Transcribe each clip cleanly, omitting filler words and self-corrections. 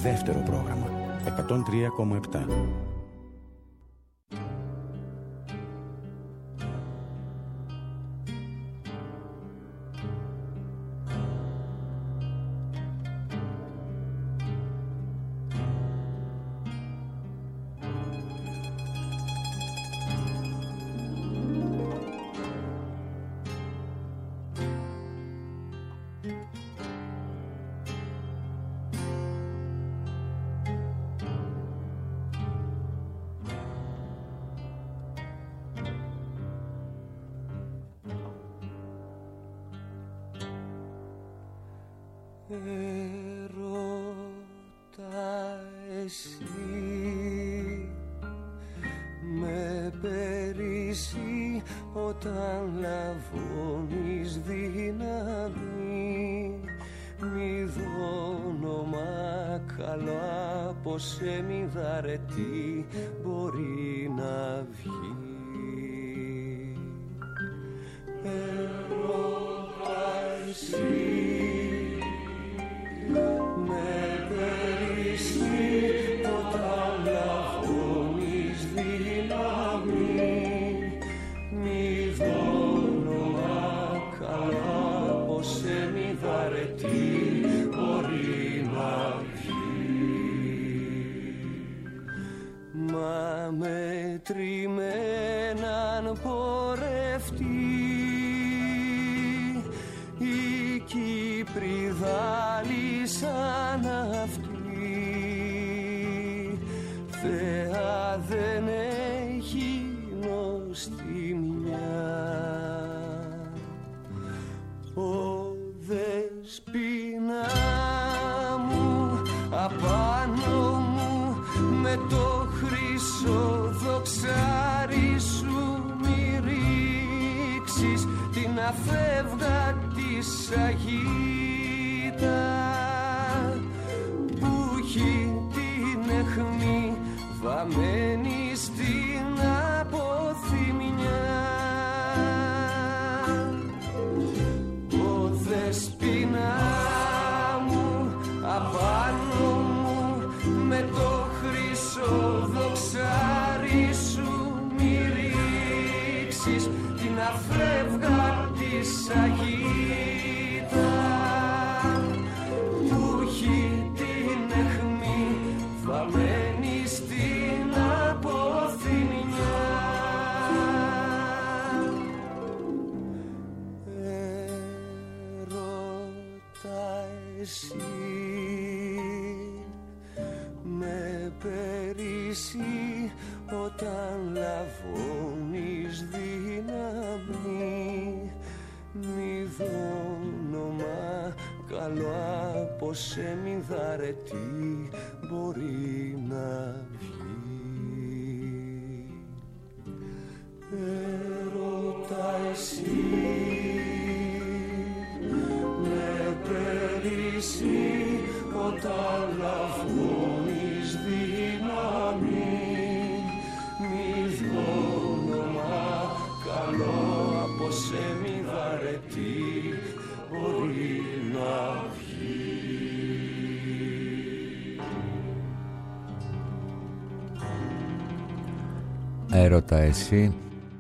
Δεύτερο πρόγραμμα 103,7. Ερώτα εσύ με περισσεί όταν λαβώνεις δύναμη, μη δόνομα καλό από σε μη δαρετή μπορεί να βγει. Ερώτα εσύ με περισσεί όταν λαβώνεις δύναμη, μη δόνομα καλά πως σε μη δαρετή μπορεί να βγει. Μα μετρημέναν πορευτή η Κύπρη δάλησαν αυτή, Θεά δεν έχει νοστιμιά. Ο δεσπίνα μου απάνω μου με το χρυσό δοξάρι σου μη ρίξεις την αφεύγατη σαγίδα που έχει την αιχμή βαμμένη στην αποθυμιά. Ο δεσπίνα μου απάνω μου με το χρυσό δοξάρι σου μη ρίξεις την αφεύγατη σαγίδα που έχει την αιχμή βαμμένη στην αποθυμιά. Ερώτα εσύ με περισσεί όταν λαβώνεις δύναμη, μη δόνομα καλό από σε μη δαρετή μπορεί να βγει. Ερώτα εσύ με περισσεί όταν λαβώνεις δύναμη, μη δόνομα καλό από σε μη δαρετή μπορεί να βγει. Έρωτα εσύ,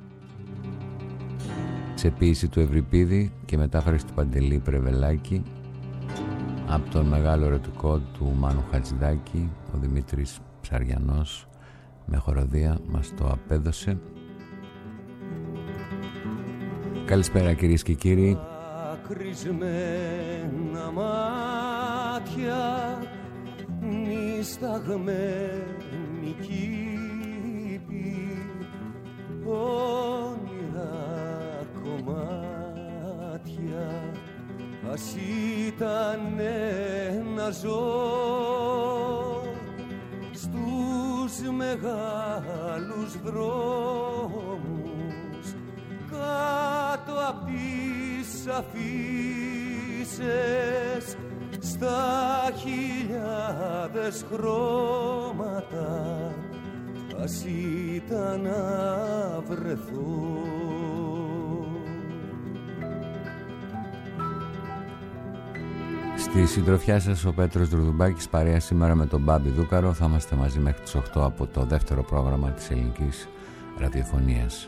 σε ποίηση του Ευρυπίδη και μετάφραση του Παντελή Πρεβελάκη, από τον μεγάλο ερωτικό του Μάνου Χατζηδάκη. Ο Δημήτρης Ψαριανός με χοροδία μας το απέδωσε. Καλησπέρα κυρίες και κύριοι. Κρυσμένα μάτια, νησταγμένη κήπη, όνειρα κομμάτια, ας ήτανε να ζω στους μεγάλους δρόμους κάτω απ' τις αφίσες στα χιλιάδες χρώματα, ας ήταν να βρεθώ. Στη συντροφιά σας ο Πέτρος Δρουδουμπάκης, παρέα σήμερα με τον Μπάμπη Δούκαρο. Θα είμαστε μαζί μέχρι τις 8 από το δεύτερο πρόγραμμα της ελληνικής ραδιοφωνίας.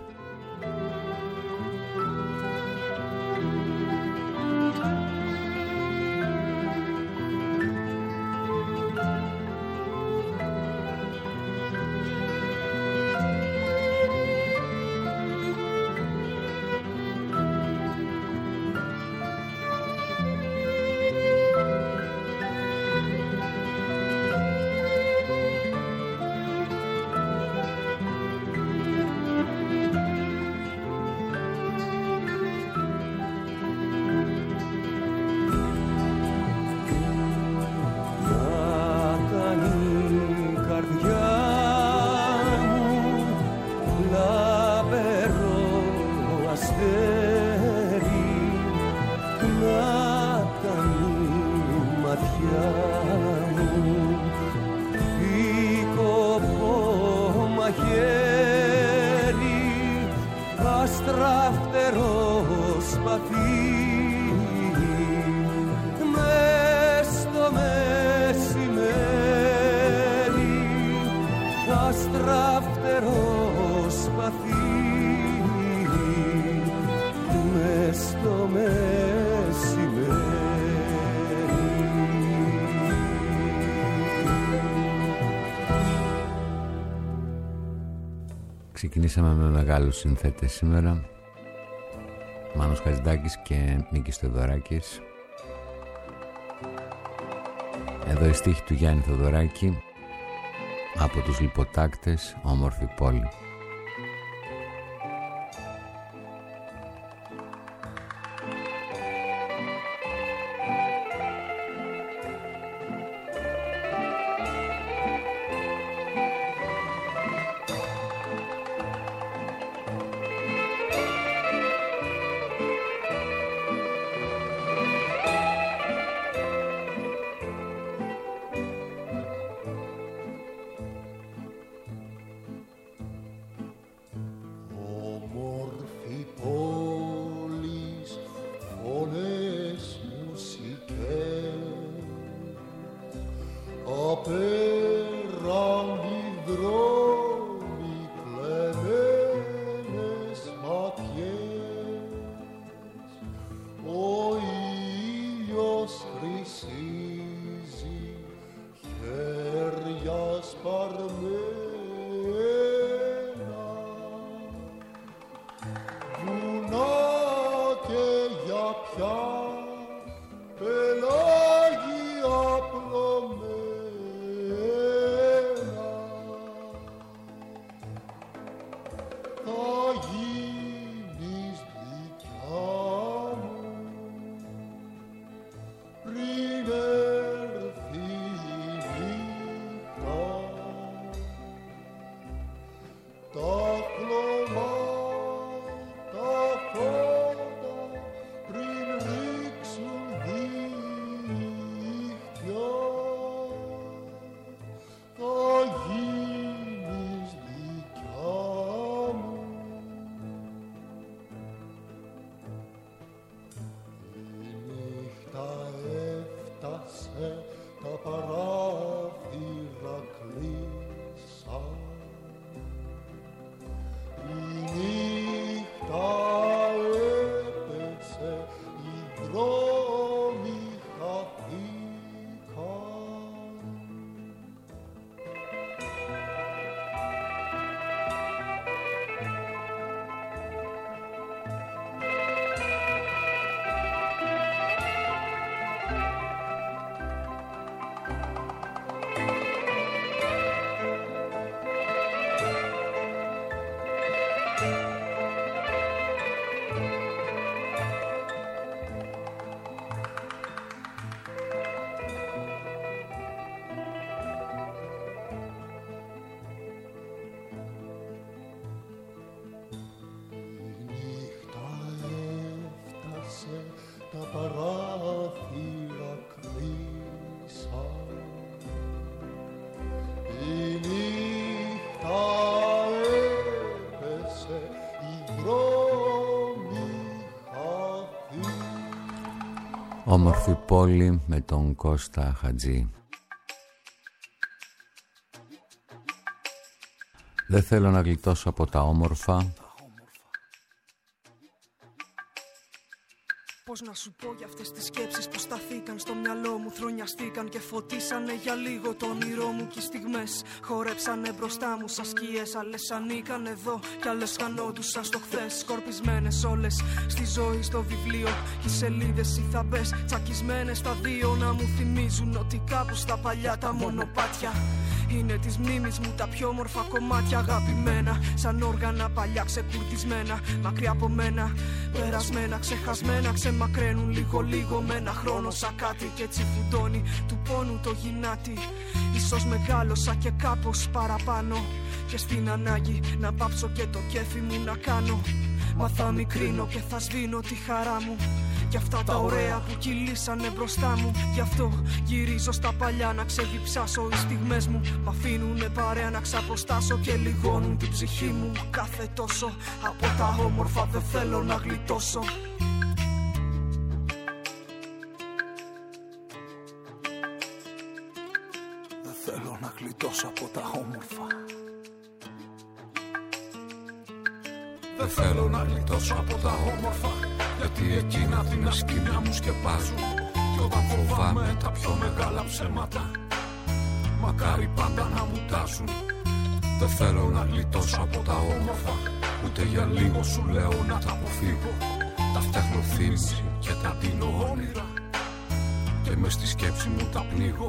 Ξεκινήσαμε με μεγάλους συνθέτες σήμερα, Μάνος Χατζηδάκης και Νίκης Θεοδωράκης. Εδώ η στίχη του Γιάννη Θεοδωράκη από τους Λιποτάκτες, Όμορφη πόλη. Όμορφη πόλη με τον Κώστα Χατζή. Δεν θέλω να γλιτώσω από τα όμορφα. Πώς να σου πω για αυτές τις σκέψεις που σταθήκαν στο μυαλό μου, θρονιαστήκαν και φωτίσανε για λίγο το όνειρό μου. Και οι στιγμές χορέψανε μπροστά μου σαν σκιές. Άλλες ανήκαν εδώ κι άλλες χανόντουσαν στο χθες. Σκορπισμένες όλες στη ζωή, στο βιβλίο. Και οι σελίδες οι θαμπές τσακισμένες στα δύο να μου θυμίζουν ότι κάπου στα παλιά τα μονοπάτια είναι της μνήμης μου τα πιο όμορφα κομμάτια. Αγαπημένα σαν όργανα παλιά ξεκουρδισμένα, μακριά από μένα, περασμένα, ξεχασμένα. Ξεμακραίνουν λίγο λίγο με ένα χρόνο σαν κάτι. Κι έτσι φουντώνει του πόνου το γυνάτι. Ίσως μεγάλωσα και κάπως παραπάνω, και στην ανάγκη να πάψω και το κέφι μου να κάνω. Μα θα μικρύνω και θα σβήνω τη χαρά μου κι αυτά τα ωραία που κυλήσανε μπροστά μου. Γι' αυτό γυρίζω στα παλιά να ξεδιψάσω. Οι στιγμές μου μ' αφήνουνε παρέα να ξαποστάσω και λιγώνουν την ψυχή μου κάθε τόσο. Από τα όμορφα δεν θέλω να γλιτώσω. Δεν θέλω να γλιτώσω από τα όμορφα. Δεν θέλω να γλιτώσω από τα όμορφα, γιατί εκείνα την ασκήμια μου σκεπάζουν. Κι όταν φοβάμαι τα πιο μεγάλα ψέματα, μακάρι πάντα να μου τάσουν. Δεν θέλω να γλιτώσω από τα όμορφα, ούτε για λίγο σου λέω να τα αποφύγω. Τα φτιάχνω θύμηση και τα ντύνω όνειρα, και μες στη σκέψη μου τα πνίγω.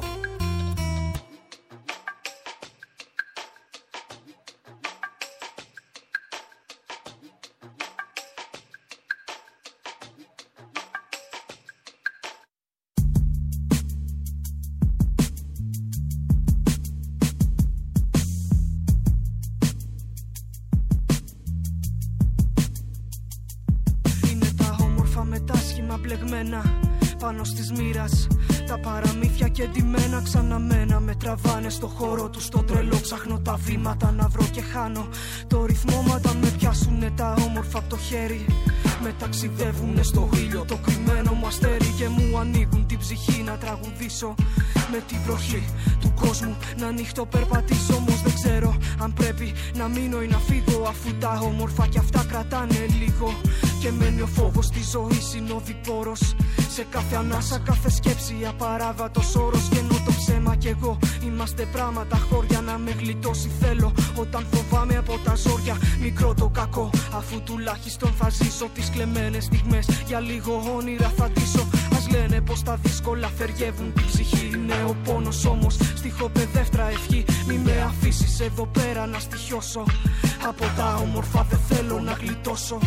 Πάνω στις μοίρας τα παραμύθια και ντυμένα ξαναμένα με τραβάνε στο χώρο του, στο τρελό ψάχνω τα βήματα να βρω και χάνω το ρυθμό. Μα όταν με πιάσουνε τα όμορφα από το χέρι, με ταξιδεύουνε στο ήλιο το κρυμμένο μου αστέρι, και μου ανοίγουν την ψυχή να τραγουδήσω με την βροχή του κόσμου να νύχτω περπατήσω. Όμως δεν ξέρω αν πρέπει να μείνω ή να φύγω, αφού τα όμορφα κι αυτά κρατάνε λίγο. Και μένει ο φόβος στη ζωή συνοδοιπόρος, σε κάθε ανάσα, κάθε σκέψη απαράβατος όρος. Και ενώ το ψέμα κι εγώ είμαστε πράγματα χώρια, να με γλιτώσει θέλω όταν φοβάμαι από τα ζόρια. Μικρό το κακό, αφού τουλάχιστον θα ζήσω τις κλεμμένες στιγμές, για λίγο όνειρα θα ντύσω. Ας λένε πως τα δύσκολα θεριεύουν την ψυχή, είναι ο πόνος όμως στιχοπαιδεύτρα ευχή. Μη με αφήσεις εδώ πέρα να στοιχιώσω, από τα όμορφα δεν θέλω να γλιτώσω.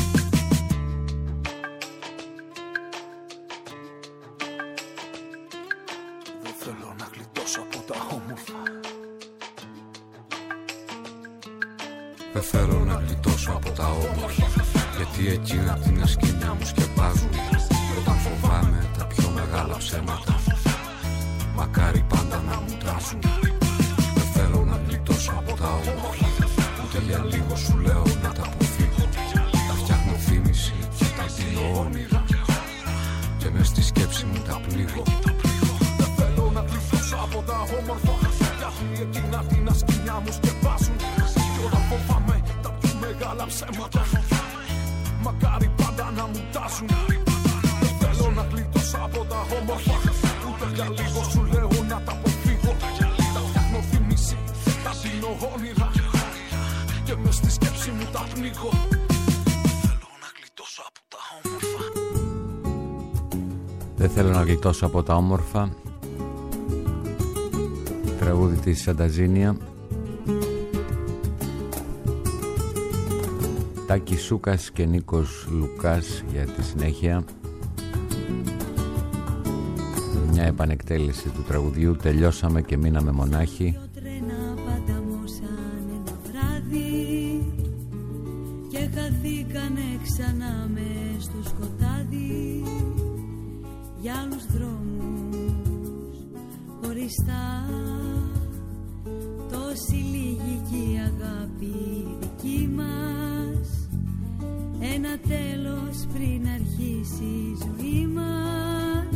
Δεν θέλω να γλιτώσω από τα όμορφα, γιατί εκείνα την ασκήμια μου σκεπάζουν. Όταν φοβάμαι τα πιο μεγάλα ψέματα, μακάρι πάντα να μου τάσουν. Δεν θέλω να γλιτώσω από τα όμορφα, ούτε για λίγο σου λέω να τα αποφύγω. Τα φτιάχνω θύμηση και τα ντύνω όνειρα, και μες στη σκέψη μου τα πνίγω. Δεν θέλω να γλιτώσω από τα όμορφα, γιατί εκείνα την ασκήμια μου σκεπάζουν. Όταν φοβάμαι τα πιο μεγάλα ψέματα, μακάρι πάντα να μου τάσουν. Δεν θέλω να γλιτώσω από τα όμορφα, ούτε για λίγο σου λέω να τα αποφύγω. Τα φτιάχνω θύμηση, τα δίνω όνειρα, και μες στη σκέψη μου τα πνίγω. Θέλω να γλιτώσω από τα όμορφα. Δεν θέλω να γλιτώσω από τα όμορφα. Τραγούδι της Σανταζίνια. Τάκη Σούκας και Νίκος Λουκάς για τη συνέχεια. Μια επανεκτέλεση του τραγουδιού «Τελειώσαμε και μείναμε μονάχοι». Τρένα παταμώσαν ένα βράδυ και χαθήκανε ξανά μες στο σκοτάδι, για άλλους δρόμους χωριστά. Τόση λίγη κι η αγάπη δική μας, ένα τέλος πριν αρχίσει η ζωή μας.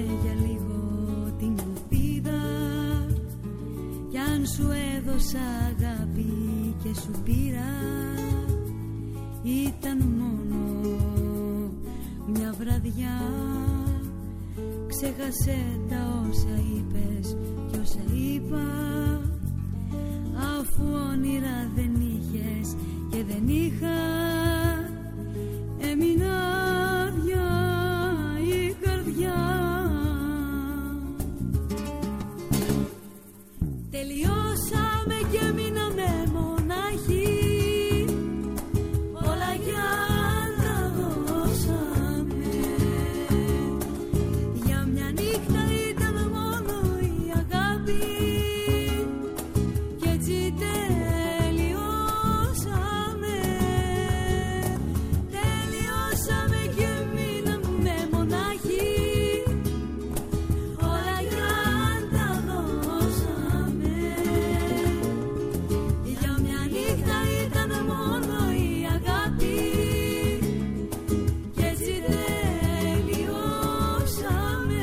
για λίγο την ελπίδα, κι αν σου έδωσα αγάπη και σου πήρα, ήταν μόνο μια βραδιά. Ξέχασε τα όσα είπες κι όσα είπα, αφού όνειρα δεν είχες και δεν είχα, έμεινα άδεια η καρδιά. Τελειώσαμε και μείναμε μοναχοί, όλα για να δώσαμε. Για μια νύχτα ήταν μόνο η αγάπη, κι έτσι τελειώσαμε. Τελειώσαμε και μείναμε μοναχοί, όλα για να δώσαμε. Για μια νύχτα ήταν μόνο η αγάπη, κι έτσι τελειώσαμε.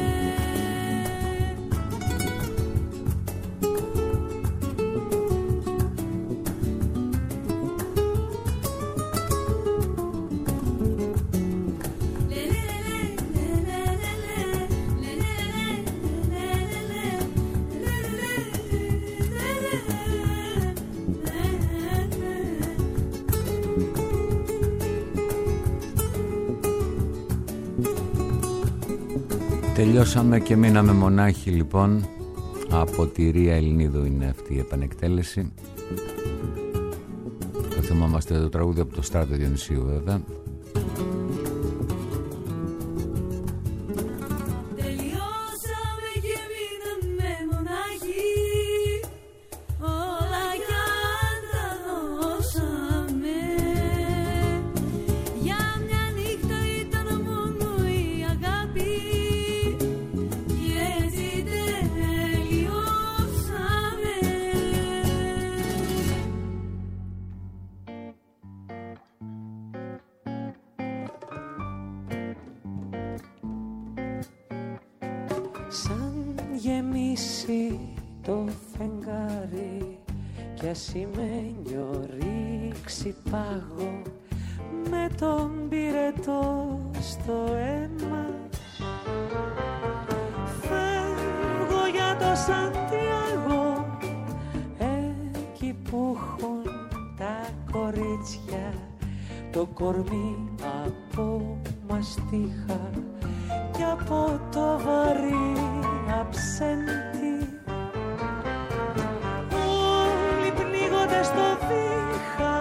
Τελειώσαμε και μείναμε μονάχοι, λοιπόν. Από τη Ρία Ελληνίδου είναι αυτή η επανεκτέλεση. Το θυμάμαστε το τραγούδι από το Στράτο Διονυσίου, βέβαια. Τελειώσαμε και μείναμε μοναχοί, όλα για να δώσαμε. Για μια νύχτα ήταν μόνο η αγάπη, κι έτσι τελειώσαμε. Σαν γεμίσει το φεγγάρι κι ασημένιο ρίξει πάγο, με τον πυρετό στο αίμα, φεύγω για το Σαντιάγο, εκεί που έχουν τα κορίτσια το κορμί από μαστίχα κι από το βαρύ αψέντη. Όλοι πνίγονται στο βήχα,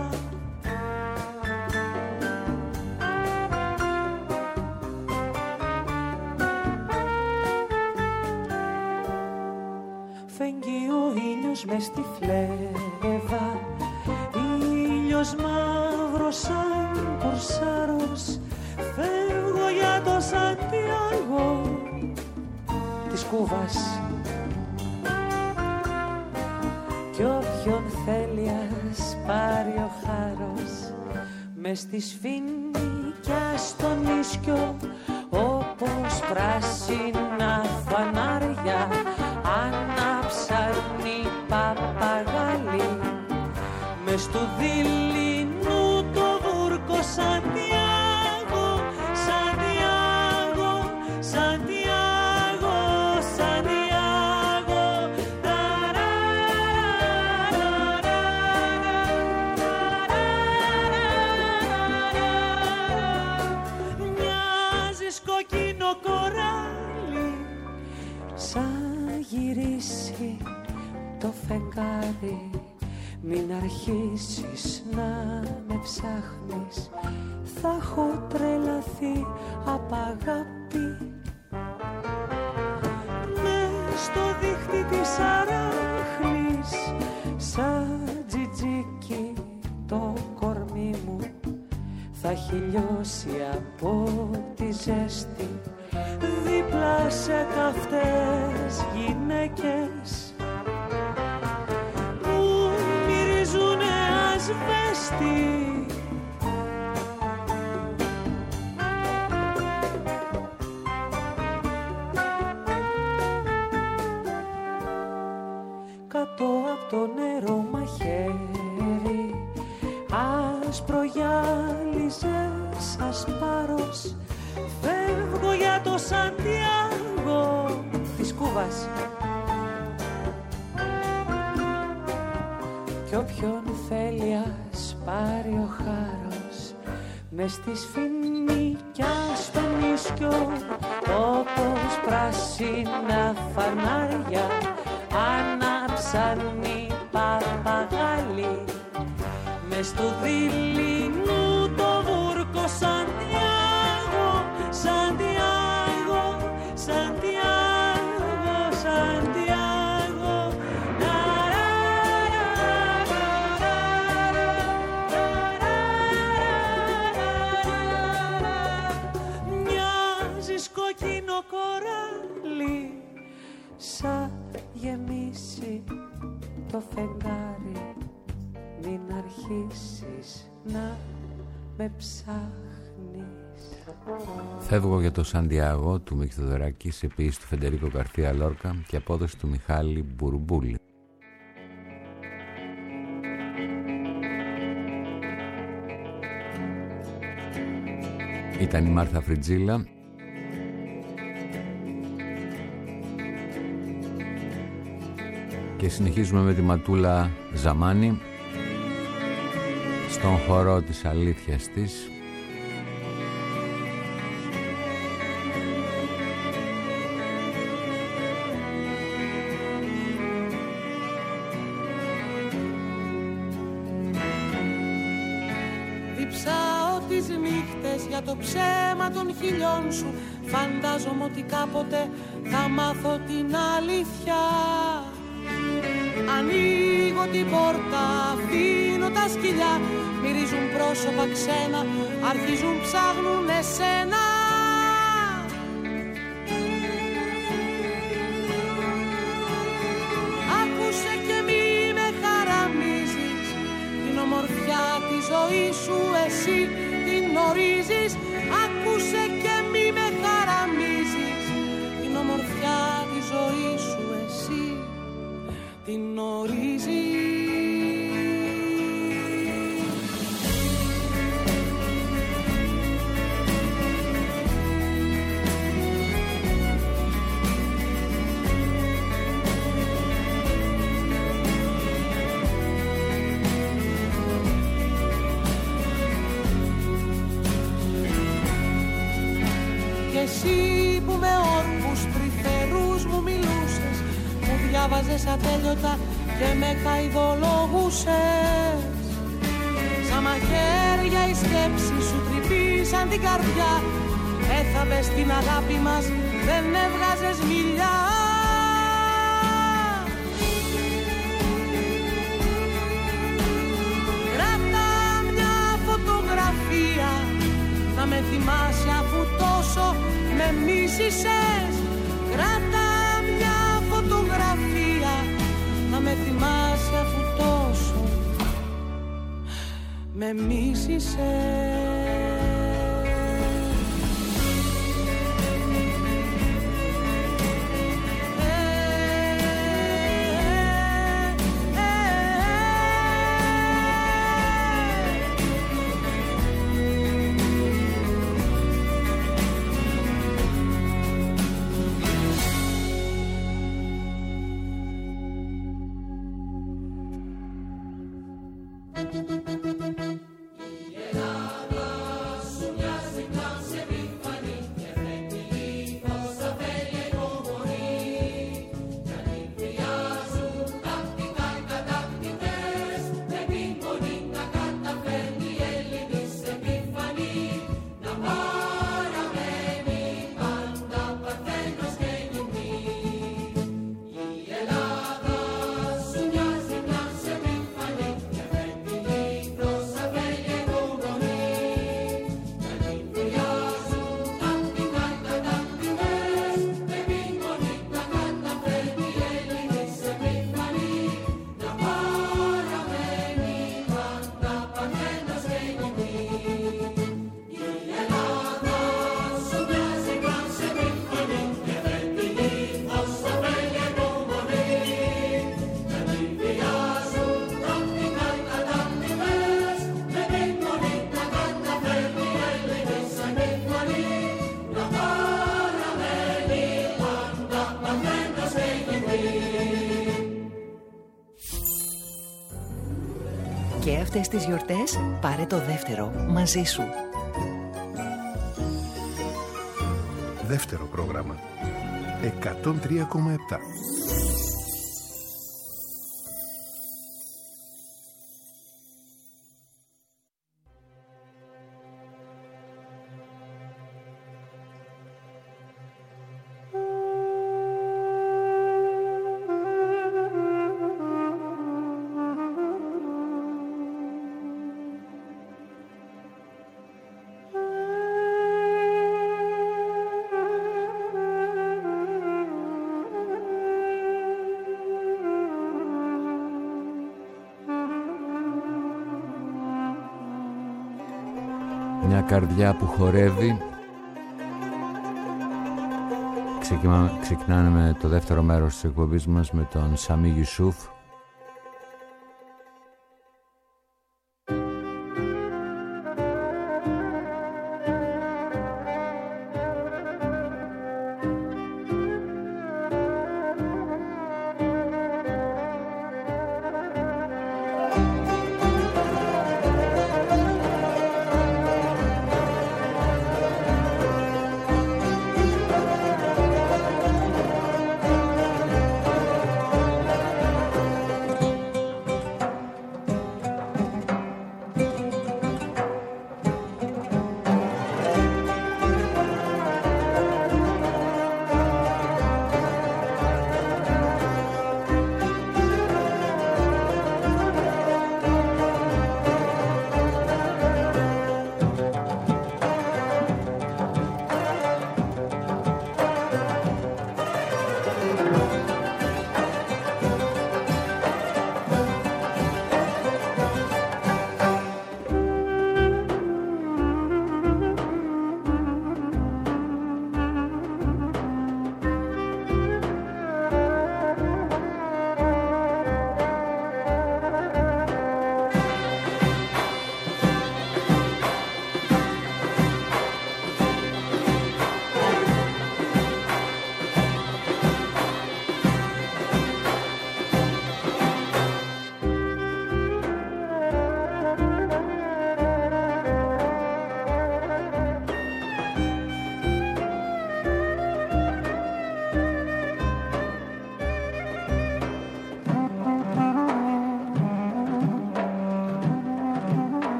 φεγγεί ο ήλιος μες στη φλέβα, ήλιος μαύρος σαν κορσάρος. Φεύγω για το Σαντιάγο της Κούβας, κι όποιον θέλει ας πάρει ο χάρος, μες στη σφινικιά στο νησιό, όπως πράσινα φανάρια ανάψαρνοι παπαγάλοι, μες του δειλινού το βούρκο Σαντιάγο. Το φεγγάρι, μην αρχίσεις να με ψάχνεις, θα έχω τρελαθεί απ' αγάπη. Μες στο δίχτυ της αράχνης, σαν τζιτζίκι το κορμί μου, θα έχει λιώσει από τη ζέστη, δίπλα σε καυτές γυναίκες ασβέστη. βάση. Κι όποιον θέλει ας πάρει ο χάρος μες στη σφινικιά στο νησιό, όπως πράσινα φανάρια άναψαν οι παπαγάλοι μες του δειλινού το βούρκο Σαντιάγο, Σαντιάγο, Σαντιάγο, Σαντιάγο. Μοιάζεις κόκκινο κοράλι, σαν γεμίσει το φεγγάρι. Μην αρχίσεις να με ψάχνεις. Φεύγω για το Σαντιάγο του Μίκη Θεοδωράκη σε ποίηση του Φεντερίκο Γκαρθία Λόρκα και απόδοση του Μιχάλη Μπουρμπούλη. Ήταν η Μάρθα Φριτζίλα. Και συνεχίζουμε με τη Ματούλα Ζαμάνη στον χορό της αλήθειας της. Διψάω τις νύχτες για το ψέμα των χιλιών σου. Φαντάζομαι ότι κάποτε θα μάθω την αλήθεια. Ανοίγω την πόρτα, αφήνω τα σκυλιά. Μυρίζουν πρόσωπα ξένα, αρχίζουν ψάχνουν εσένα. Άκουσε και μη με χαραμίζεις. Την ομορφιά της ζωής σου εσύ την ορίζεις. Άκουσε και μη με χαραμίζεις. Την ομορφιά της ζωής σου εσύ την ορίζει. Και εσύ που με όρκους τρυφερούς μου μιλούσες, μου διάβαζες ατέλειωτα και με καηδολογούσες. Σαν μαχαίρια οι σκέψεις σου τρυπήσαν την καρδιά. Έθαβες την αγάπη μας, δεν έβγαζες μιλιά. Κράτα μια φωτογραφία να με θυμάσαι αφού τόσο με μίσησες. Κράτα μια φωτογραφία να με θυμάσαι αφού τόσο με μίσησες. Και αυτές τις γιορτές πάρε το δεύτερο μαζί σου. Δεύτερο πρόγραμμα 103,7. Μια καρδιά που χορεύει. Ξεκινάμε με το δεύτερο μέρος της εκπομπής μας με τον Σαμί Γιουσούφ.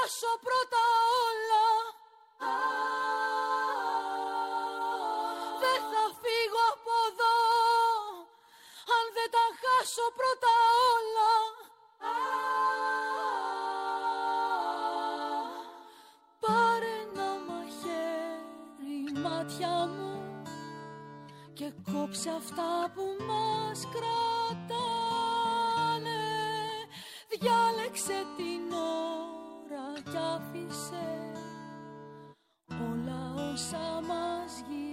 χάσω πρώτα όλα. Δεν θα φύγω από εδώ αν δεν τα χάσω πρώτα όλα. Πάρε ένα μαχαίρι μάτια μου και κόψε αυτά που μας κρατάνε. Διάλεξε την ώρα κι άφησε όλα όσα μας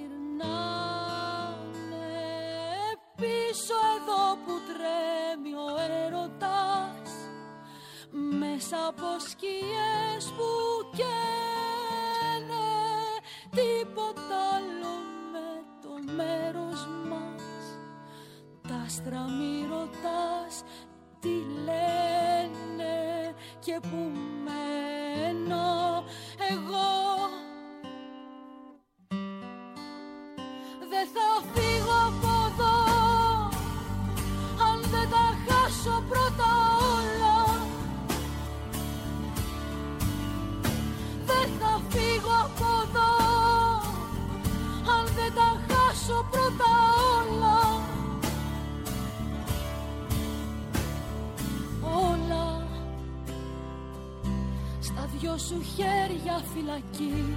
γυρνάνε. Πίσω εδώ που τρέμει ο έρωτας, μέσα από σκιές που καίνε, τίποτα άλλο με το μέρος μας. Τα άστρα μη ρωτάς τι λένε και που μένω εγώ. Δεν θα φύγω από εδώ αν δεν τα χάσω πρώτα όλα. Δεν θα φύγω από εδώ αν δεν τα χάσω πρώτα όλα. Όλα στα δυο σου χέρια φυλακή.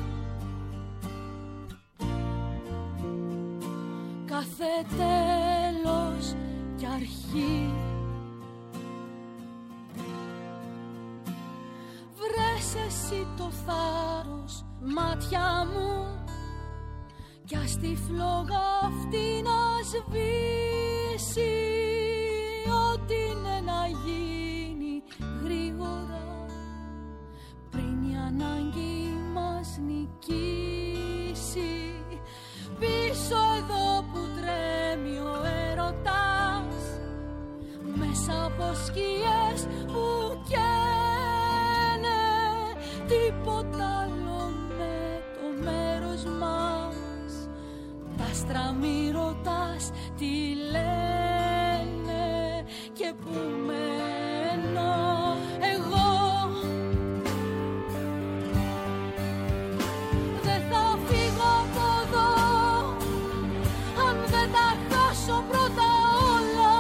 Κάθε τέλος κι αρχή. Βρες εσύ το θάρρος μάτια μου κι ας τη φλόγα αυτή να σβήσει. Ό,τι είναι να γίνει γρήγορα πριν η ανάγκη μας νικήσει. Πίσω εδώ που τρέμει ο έρωτας, μέσα από σκιές που καίνε, τίποτα άλλο με το μέρος μας. Τα άστρα μη ρωτάς τι λένε και που μένω εγώ. Δεν θα φύγω από εδώ αν δεν τα χάσω πρώτα όλα.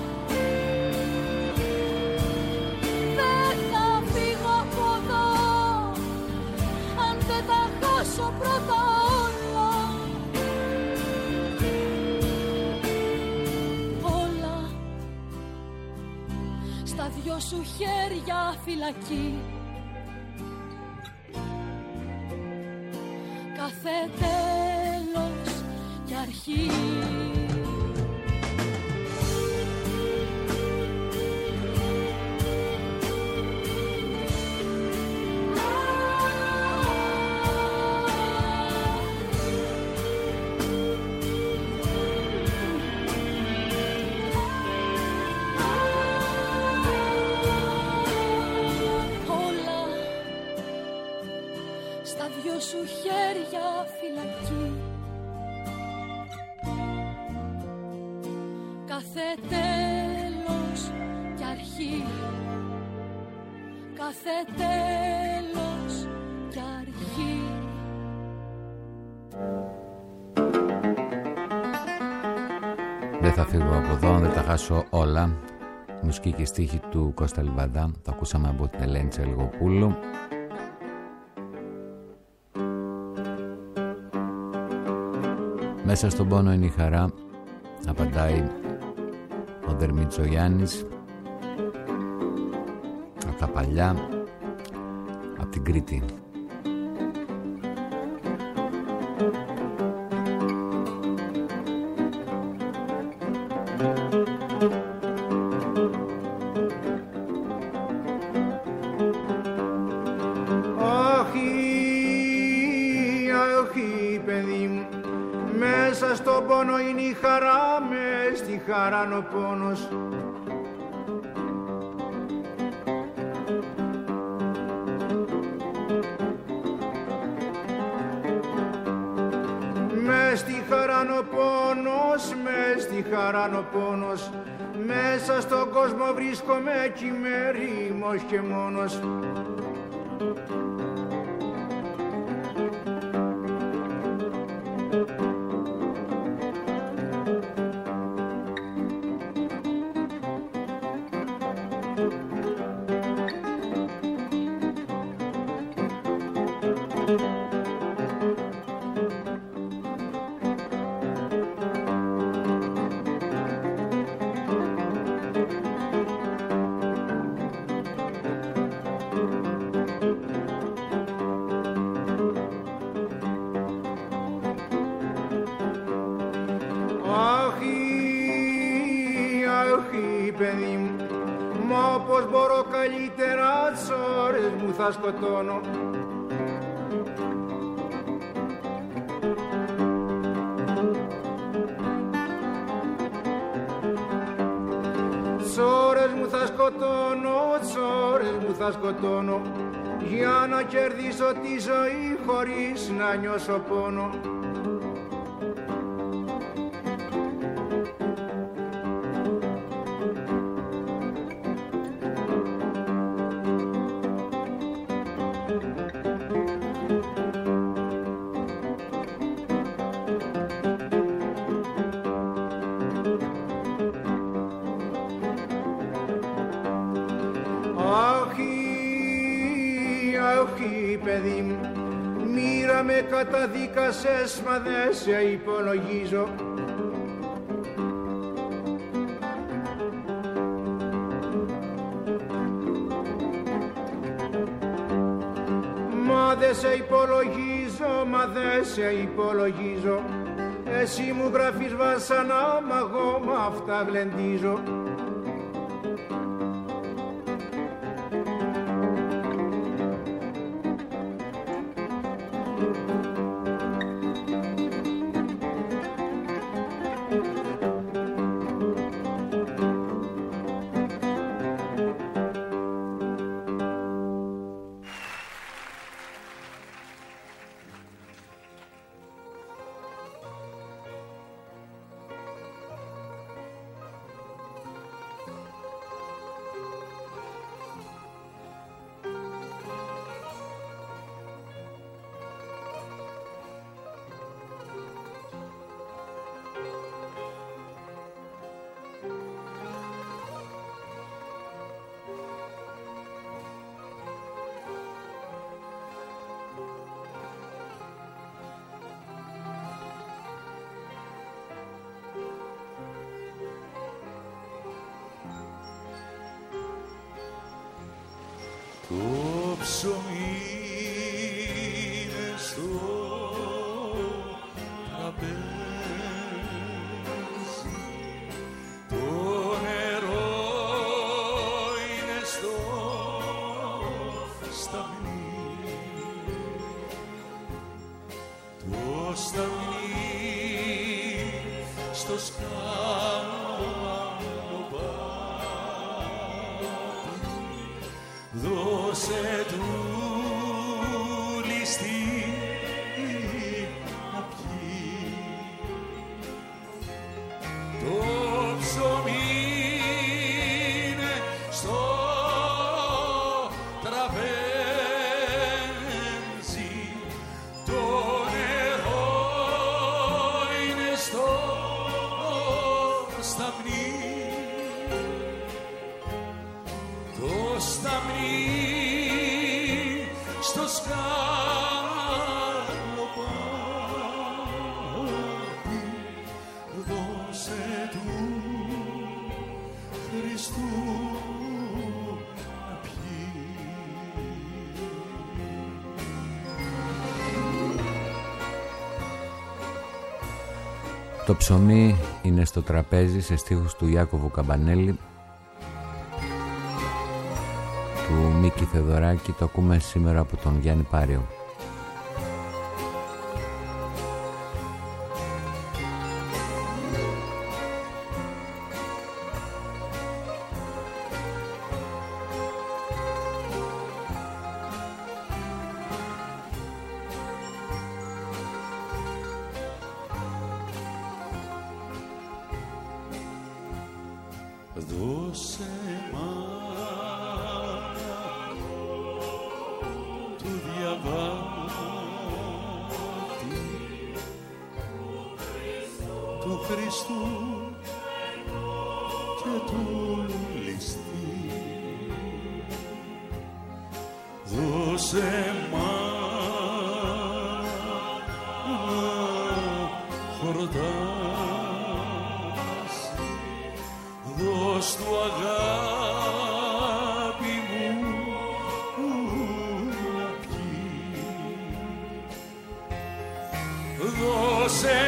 Δεν θα φύγω από εδώ αν δεν τα χάσω πρώτα όλα. Όλα στα δυο σου χέρια φυλακή. Κάθε τέλος κι αρχή. Όλα στα δυο σου χέρια φυλακή. Κάθε τέλος κι αρχή. Κάθε τέλος κι αρχή. Δεν θα φύγω από εδώ, δεν τα χάσω όλα. Μουσική και στίχη του Κώστα Λιβαδά. Το ακούσαμε από την Ελένη Τσελιγοπούλου. Μέσα στον πόνο είναι η χαρά, απαντάει ο Δερμιτσογιάννης από τα παλιά, από την Κρήτη. Μέσα στον πόνο είναι η χαρά, μες στη χαρά ο πόνος. Μες στη χαρά ο πόνος, μες στη χαρά ο πόνος. Μέσα στον κόσμο βρίσκομαι κι είμαι ρήμος και μόνος. Θα σκοτώνω. Τσόρες μου θα σκοτώνω, τσόρες μου θα σκοτώνω, για να κερδίσω τη ζωή χωρίς να νιώσω πόνο. Παιδί μου, μοίρα με καταδίκασες, μα δεν σε υπολογίζω. Μα δεν σε υπολογίζω, μα δεν σε υπολογίζω. Εσύ μου γράφεις βασανά, μα εγώ μ' αυτά γλεντίζω. Το ψωμί είναι στο τραπέζι, το νερό είναι στο σταμνί, το σταμνί στο σκάνο. Δώσε του ληστή να πιει το ψωμί είναι στο τραπέζι, το νερό είναι στο σταμνί, το σταμνί στο σκάλοπάτι. Δώσε του Χριστού να πιει. Το ψωμί είναι στο τραπέζι, σε στίχους του Ιάκωβου Καμπανέλη, του Μίκη Θεδωράκη. Το ακούμε σήμερα από τον Γιάννη Πάριο. Δώσε μάνα Χριστού και του ληστή. Δώσε χορτάσει, δώσ' του αγάπη μου να πιει. Δώσε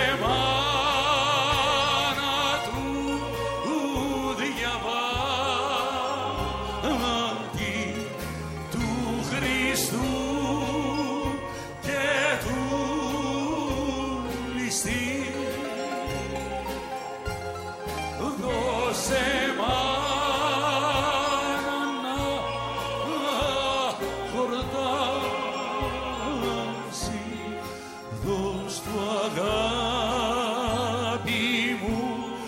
μάνα του διαβάτη του Χριστού και του ληστή. Δώσε μάνα να χορτάσει, δώσ' του αγάπη μου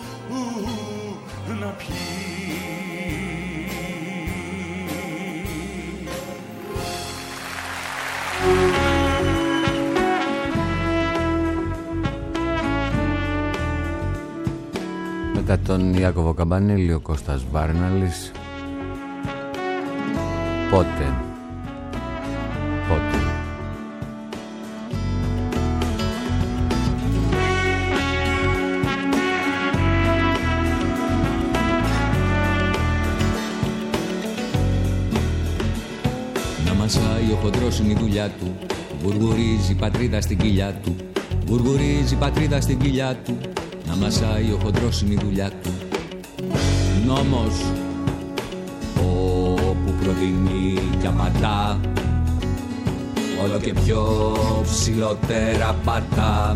να πιει. Μετά τον Ιάκωβο Καμπανέλη, ο Κώστας Βάρναλης. Πότε. Να μασάει ο χοντρός είναι η δουλειά του, γουργουρίζει η πατρίδα στην κοιλιά του, γουργουρίζει η πατρίδα στην κοιλιά του. Να μασάει ο χοντρός είναι η δουλειά του. Νόμος όπου προδίνει κι απατά, όλο και πιο ψηλότερα πατά.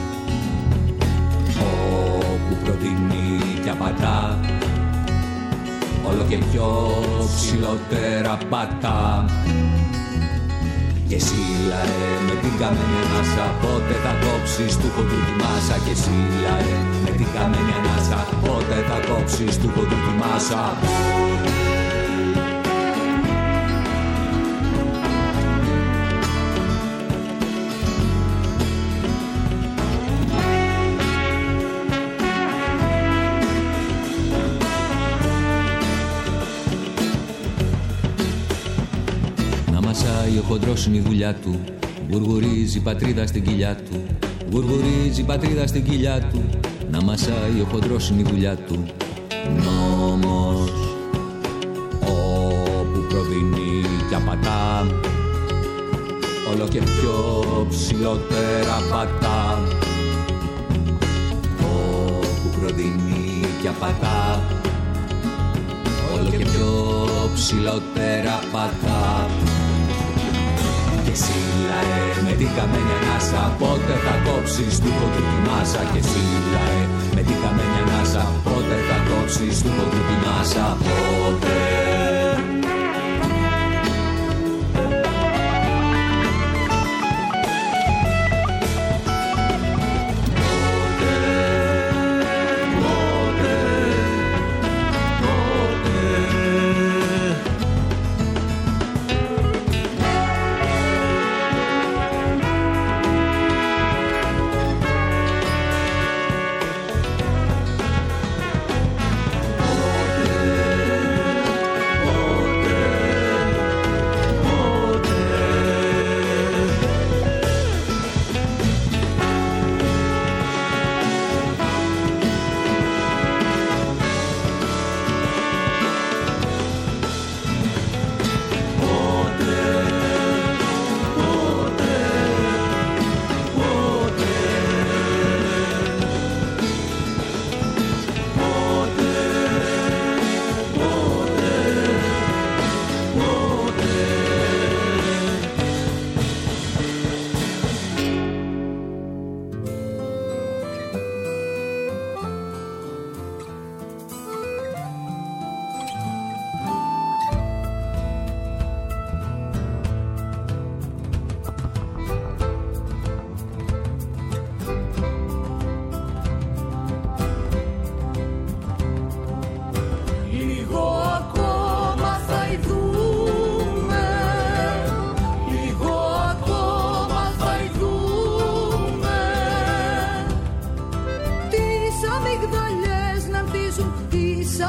Όπου προδίνει κι απατά, όλο και πιο ψηλότερα πατά. Και εσύ λαέ με την καμένη ανάσα, πότε θα κόψεις του χοντρού τη μάσα. Και εσύ λαέ με την καμένη ανάσα, πότε θα κόψεις του χοντρού τη μάσα. Ο χοντρός είναι η δουλειά του, γουργουρίζει η πατρίδα στην κοιλιά του, γουργουρίζει η πατρίδα στην κοιλιά του. Να μασάει ο χοντρός είναι η δουλειά του. Νόμος όπου προδίνει κι απατά, όλο και πιο ψηλότερα πατά. Όπου προδίνει κι απατά, όλο και πιο ψηλότερα πατά. Και εσύ λαέ με την καμένη ανάσα, πότε θα κόψεις του χοντρού τη μάσα. Και εσύ λαέ με την καμένη ανάσα, πότε θα κόψεις του χοντρού τη μάσα. Πότε.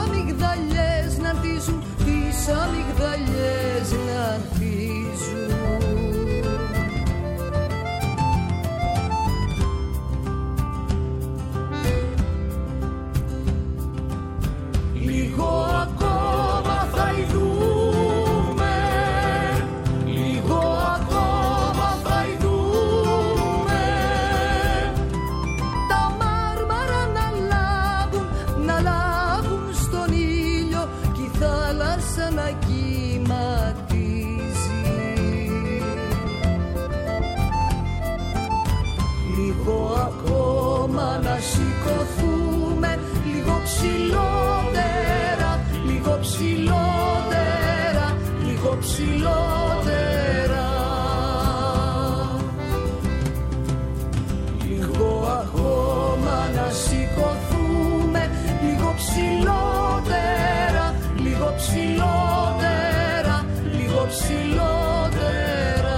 αμυγδαλιές να ανθίζουν, τις αμυγδαλιές να ανθίζουν. Λίγο ακόμα θα ειδούμε, λίγο ακόμα θα ειδούμε, τα μάρμαρα να λάβουν στον ήλιο κι η θάλασσα να κυματίζει. Λίγο ακόμα να σηκωθούμε, λίγο ψηλότερα, λίγο ψηλότερα, λίγο ψηλότερα. Λίγο ακόμα να σηκωθούμε, λίγο ψηλότερα, λίγο ψηλότερα, λίγο ψηλότερα.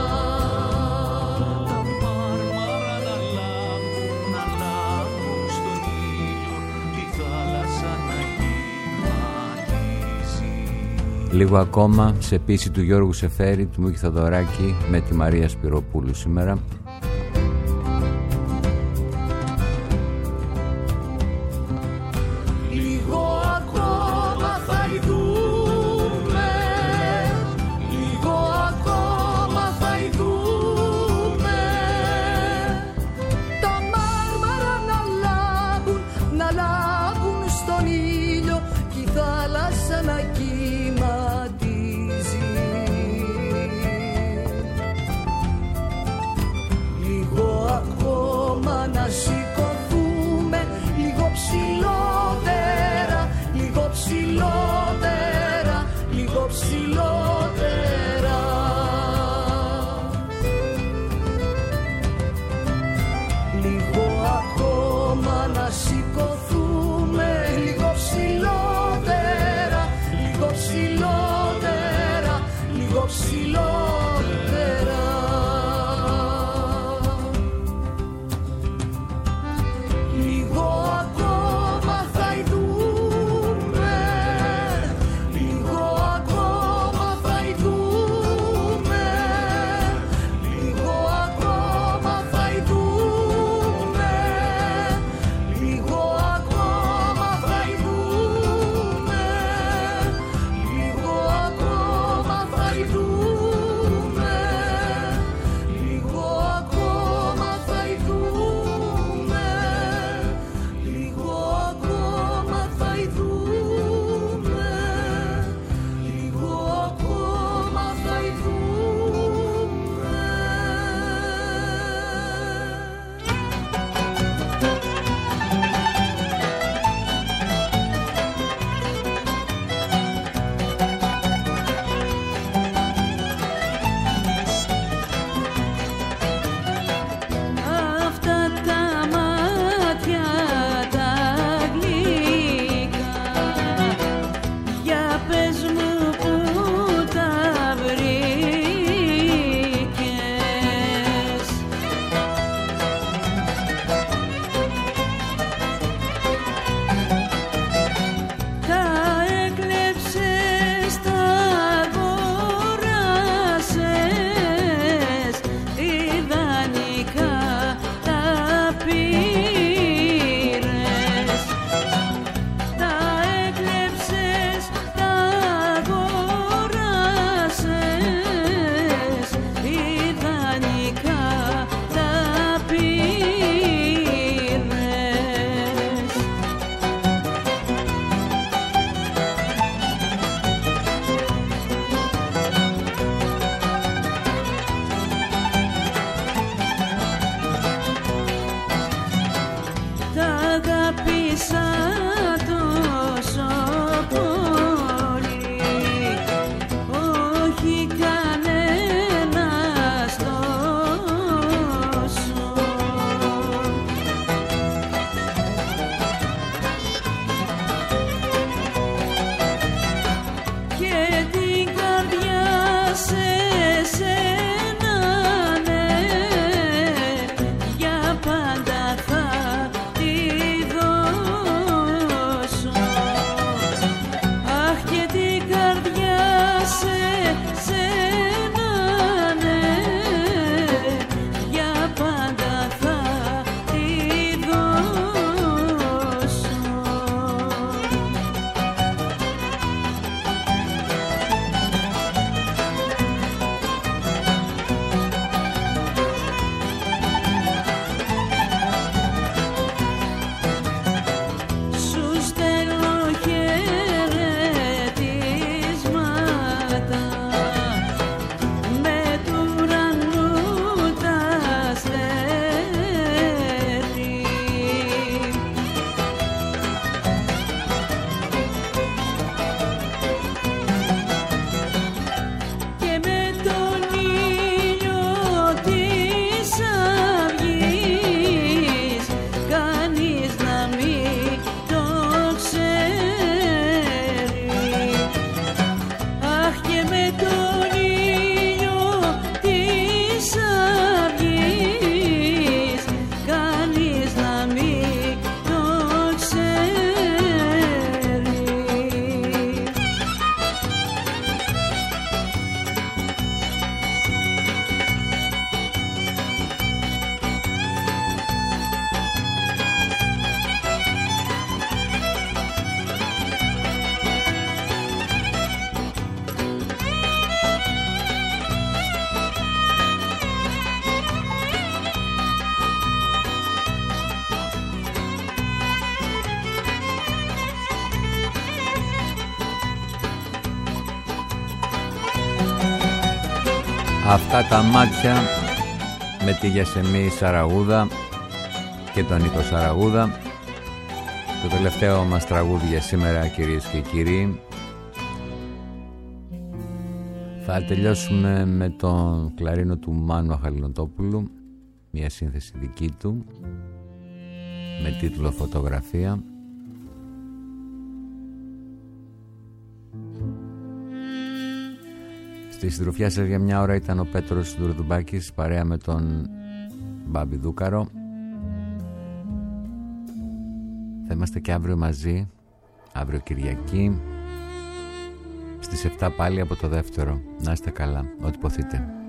Λίγο ακόμα σε ποίηση του Γιώργου Σεφέρη, του Μίκη Θοδωράκη με τη Μαρία Σπυροπούλου σήμερα. Λίγο ακόμα θα ειδούμε, λίγο ακόμα θα ειδούμε, τα μάρμαρα να λάβουν στον ήλιο κι η θάλασσα να κυματίζει. Αυτά τα μάτια με τη Γεσεμή Σαραγούδα και τον Νίκο Σαραγούδα. Το τελευταίο μας τραγούδι για σήμερα, κυρίες και κύριοι. Θα τελειώσουμε με τον κλαρίνο του Μάνου Αχαλινοτόπουλου, μια σύνθεση δική του με τίτλο «Φωτογραφία». Στη συντροφιά σας για μια ώρα ήταν ο Πέτρος Δουρδουμπάκης παρέα με τον Μπάμπη Δούκαρο. Θα είμαστε και αύριο μαζί, αύριο Κυριακή στις 7 πάλι από το δεύτερο. Να είστε καλά, ό,τι ποθείτε.